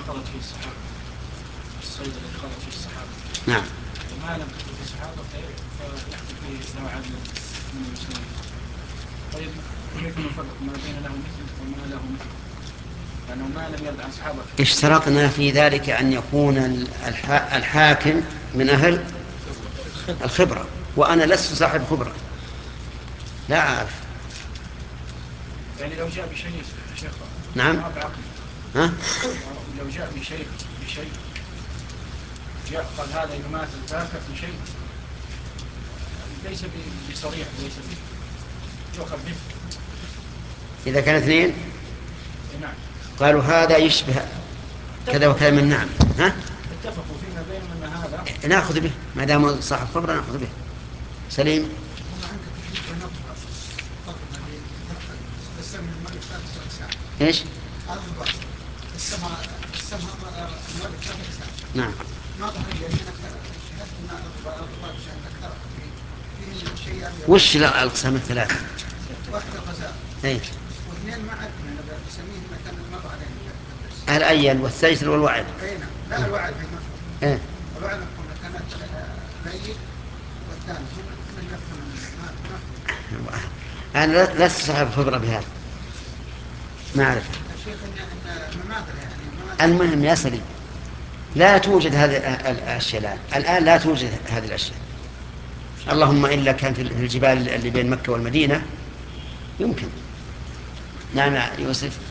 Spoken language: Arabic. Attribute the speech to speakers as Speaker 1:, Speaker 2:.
Speaker 1: قضت فيه الصحابة، الصيد الذي قضت فيه الصحابة.
Speaker 2: نعم.
Speaker 1: وما لم تكن فيه الصحابة فيحكم فيه نوع عدل من المسلمين. طيب كيف نفرق ما بين له مثل وما له مثل؟ لأنه ما لم يرد عن صحابة.
Speaker 2: اشترطنا في ذلك أن يكون الحاكم من أهل الخبرة، وأنا لست صاحب خبرة، لا أعرف.
Speaker 1: يعني لو جاء بشيء شيخ.
Speaker 2: نعم. ها؟
Speaker 1: لو جاء بشيء جاء قال هذا يماثل ذاك في شيء ليس بصريح، ليس يؤخذ به.
Speaker 2: إذا كان اثنين
Speaker 1: نعم.
Speaker 2: قالوا هذا يشبه كذا وكذا من نعم، ها؟
Speaker 1: اتفقوا فيما بينهم أن هذا
Speaker 2: نأخذ به ما دام صاحب خبرة، نأخذ به. سليم.
Speaker 3: هم عندك في نقطة فقط هذه السمع الملك 3 أجسام.
Speaker 2: إيش؟
Speaker 3: الضباط السمع الملك 3 أجسام.
Speaker 2: نعم.
Speaker 3: ما ظهر لي من الشهادة أن الضباط شهادة أكثر فيه شيء يعني.
Speaker 2: وش الأقسام الثلاثة؟
Speaker 3: واحد الغزال.
Speaker 2: إيه.
Speaker 3: واثنين ما أدري أنا بسميه مكان ما ظهر عليه الدرس.
Speaker 2: الأين والسيسر والوعد.
Speaker 3: أي نعم. لا الوعد هي مفهوم.
Speaker 2: إيه.
Speaker 3: الوعد مفهوم كانت ليل والثاني هم اللي يفهمون ما.
Speaker 2: أنا لست صاحب خبرة بهذا، ما أعرف.
Speaker 3: الشيخ إن مماثل يعني
Speaker 2: المهم يا سليم، لا توجد هذه الأشياء الآن لا توجد هذه الأشياء، اللهم إلا كان في الجبال اللي بين مكة والمدينة يمكن. نعم يا يوسف.